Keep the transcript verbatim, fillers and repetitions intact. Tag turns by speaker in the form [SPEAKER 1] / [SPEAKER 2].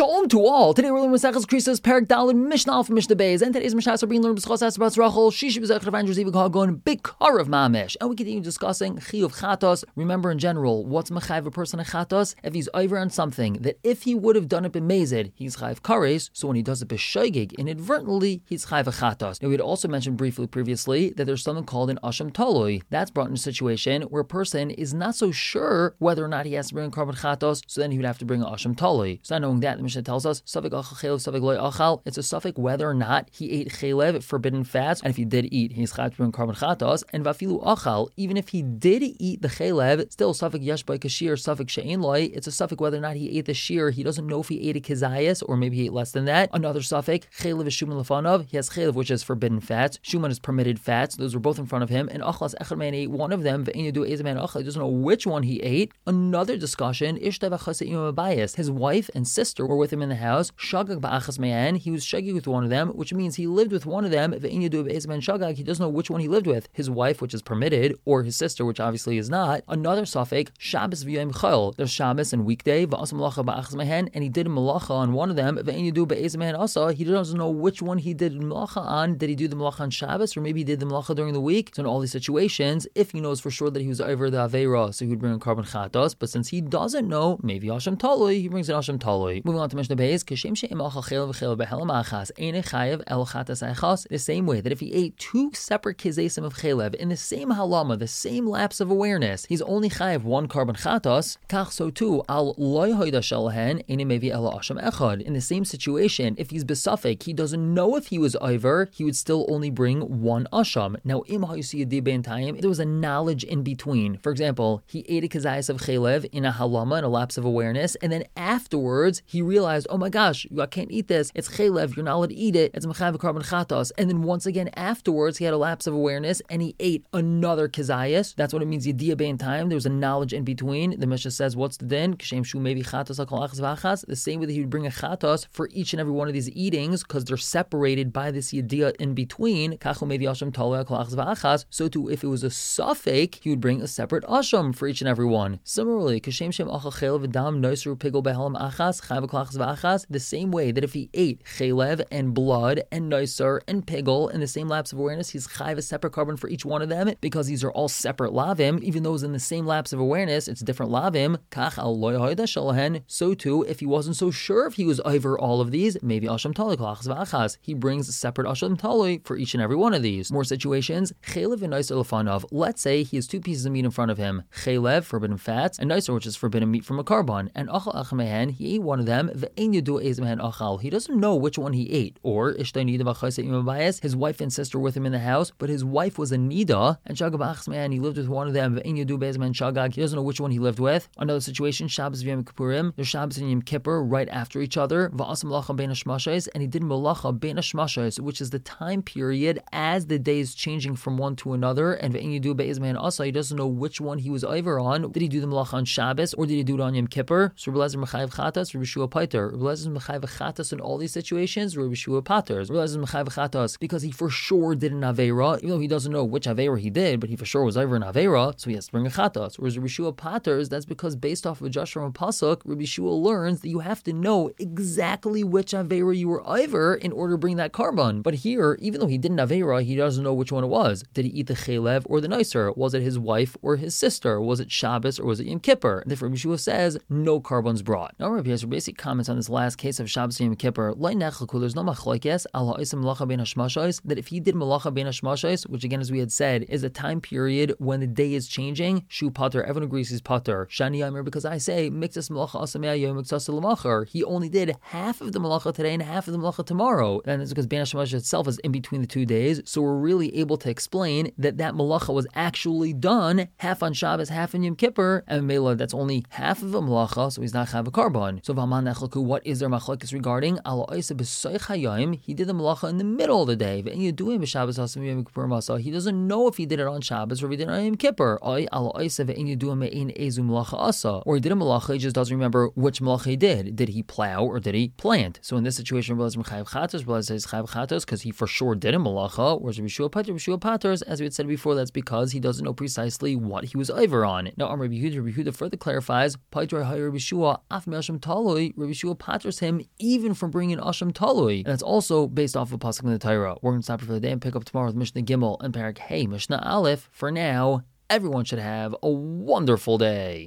[SPEAKER 1] Shalom to all. Today we're learning Maseches Krisos Perek Daled Mishnah Alpha Mishnah Beis, and today's Mishnah are being learned B'schos Asabas Rachel Shishi B'Zech Avengers Even Kagon Big Car of Mamish, and we continue discussing Chiyuv Chatos. Remember, in general, what's Mechayiv a person a Chatos? If he's over on something that if he would have done it b'mezid, he's Chayiv Kares. So when he does it b'shoigig, inadvertently, he's Chayiv a Chatos. Now we had also mentioned briefly previously that there's something called an Asham Taloi. That's brought in a situation where a person is not so sure whether or not he has to bring a carbon Chatos, so then he would have to bring an Asham Taloi. So not knowing that, the Mishnah tells us, Safek achal chelev, Safek loy achal. It's a suffix whether or not he ate chelev, forbidden fats, and if he did eat, he's chayav to bring carbon chatos. And vafilu achal, even if he did eat the chelev, still Safek yesh by kashir, Safek she'ein loy. It's a suffix whether or not he ate the shear. He doesn't know if he ate a kizayas, or maybe he ate less than that. Another suffix, chelev is shuman lefanov. He has chelev, which is forbidden fats. Shuman is permitted fats. Those were both in front of him. And achlas echad man ate one of them. Ve'en yadu ezaman achal. He doesn't know which one he ate. Another discussion, ishtav achas imam abayis. His wife and sister were with him in the house. Shagag ba'achas me'an. He was shaggy with one of them, which means he lived with one of them. Ve'en yadu be'ezaman shagag. He doesn't know which one he lived with. His wife, which is permitted, or his sister, which obviously is not. Another suffix, Shabbos v'yom chol. There's Shabbos and weekday. V'asam malacha ba'achas me'an. And he did a malacha on one of them. Ve'en yadu be'ezaman asa. He doesn't know which one he did malacha on. Did he do the malacha on Shabbos, or maybe he did the malacha during the week? So in all these situations, if he knows for sure that he was over the aveira, so he would bring a carbon chatos. But since he doesn't know, maybe Asham Taloi, he brings an Asham Taloi. Moving on to Mishnah Beis, Kashem she'im achal chelev v'chelev behelam achas, ein chayev el chatas achas. The same way that if he ate two separate kizesim of chelev in the same halama, the same lapse of awareness, he's only chayev one carbon chatas. Kach so too al loy hoida shalahen ein mevi el Asham echad. In the same situation, if he's besafek, he doesn't know if he was over, he would still only bring one Asham. Now im ha'yusi yedib time, there was a knowledge in between. For example, he ate a kizayis of chelev in a halama, in a lapse of awareness, and then afterwards he realized, oh my gosh, I can't eat this. It's chelev. You're not allowed to eat it. It's mechayiv carbon chatos. And then once again afterwards, he had a lapse of awareness and he ate another kizayis. That's what it means. Yediyah bein time. There was a knowledge in between. The Mishnah says, what's the din? Kashem shu maybe chatos akol achas v'achas. The same way that he would bring a chatos for each and every one of these eatings, because they're separated by this yediyah in between. Kachu maybe asham taloi akol achas v'achas. So too, if it was a suffix, he would bring a separate asham for each and every one. Similarly, kashem shem achal chelev v'dam noiser pigol behelam achas chayav akol achas v'achas. The same way that if he ate chelev and blood and noiser and pigol in the same lapse of awareness, he's chayav a separate carbon for each one of them, because these are all separate lavim. Even though it's in the same lapse of awareness, it's different lavim. Kach al loy hoida shalahen. So too, if he wasn't so sure if he was over all of these, maybe asham taloi kol achas v'achas. He brings a separate asham taloi for each and every one of these. More situations, chelev and noiser lefanov. Let's say he has two pieces of meat in front of him. Chelev, forbidden fats, and noiser, which is forbidden meat from a carbon. And achal acham mehen, he ate one of them. Ve'en yadu ez mehen achal. He doesn't know which one he ate. Or ishtay nida v'chayse imam bayis. His wife and sister were with him in the house, but his wife was a nida, and shagag b'achas mehen, he lived with one of them. Ve'en yadu be'ez mehen shagag. He doesn't know which one he lived with. Another situation, Shabbos v'yom kippurim. There's Shabbos and Yom Kippur right after each other. V'asam malacha bein hashmashos, and he did malacha bein hashmashos, which is the time period as the day is changing from one to another. And ve'en yadu be'ez mehen asa, he doesn't know which one he was over on. Did he do the malacha on Shabbos, or did he do it on Yom Kippur? So Rabbi Elazar mechayiv chatas, Rabbi Shua pater. Rabbi Elazar mechayiv chatas in all these situations. Rabbi Shua paters. Rabbi Elazar mechayiv chatas because he for sure did an aveira, even though he doesn't know which aveira he did, but he for sure was over an aveira, so he has to bring a chatas. Whereas Rabbi Shua paters, that's because based off of Joshua and Pasuk, Rabbi Shua learns that you have to know exactly which aveira you were over in order to bring that carbon. But here, even though he did an aveira, he doesn't know which one it was. Did he eat the chelev or the nicer? Was it his wife or his sister? Was it Shabbos or was it Yom Kippur? Therefore, Rabbi Shua says no carbons brought. Now, Rabbi Yezra basic comments on this last case of Shabbos and Yom Kippur. There's no machlokes al ha'isem malacha bein hashmashos, that if he did malacha bein hashmashos, which again, as we had said, is a time period when the day is changing, shu pater, everyone agrees he's pater. Shani yamer, because I say mixas malacha asameh yom mixas l'macher. He only did half of the malacha today and half of the malacha tomorrow, and it's because bein hashmashos itself is in between the two days. So we're really able to explain that that malacha was actually done half on Shabbos, half in Yom Kippur, and Mela, that's only half of a malacha, so he's not chayav a carbon. So v'aman nechlaku, what is their machlokes regarding? Ala oisa b'soich hayom, he did the malacha in the middle of the day. Ve'en yaduim b'Shabbos asam Yom Kippur masa. He doesn't know if he did it on Shabbos or if he did it on Yom Kippur. Oy ala oisa ve'en yaduim me'in ezu malacha asa. Or he did a malacha, he just doesn't remember which malacha he did. Did he plow or did he plant? So in this situation, Rabbi Elazar chayav chatos, Rabbi Elazar says chayav chatos because he for sure did a malacha. Whereas Rabbi Shua pater, Rabbi Shua paters, as we had said before, that's because he doesn't know precisely what he was over on. Now, Rabbi Yehuda, Rabbi Yehuda further clarifies, pater Rabbi Shua af me'asham taloi. Rabbi Shua paters him even from bringing Asham Talui. And it's also based off of a pasuk in the Torah. We're going to stop for the day and pick up tomorrow with Mishnah Gimel and Parak Hey, Mishnah Aleph. For now, everyone should have a wonderful day.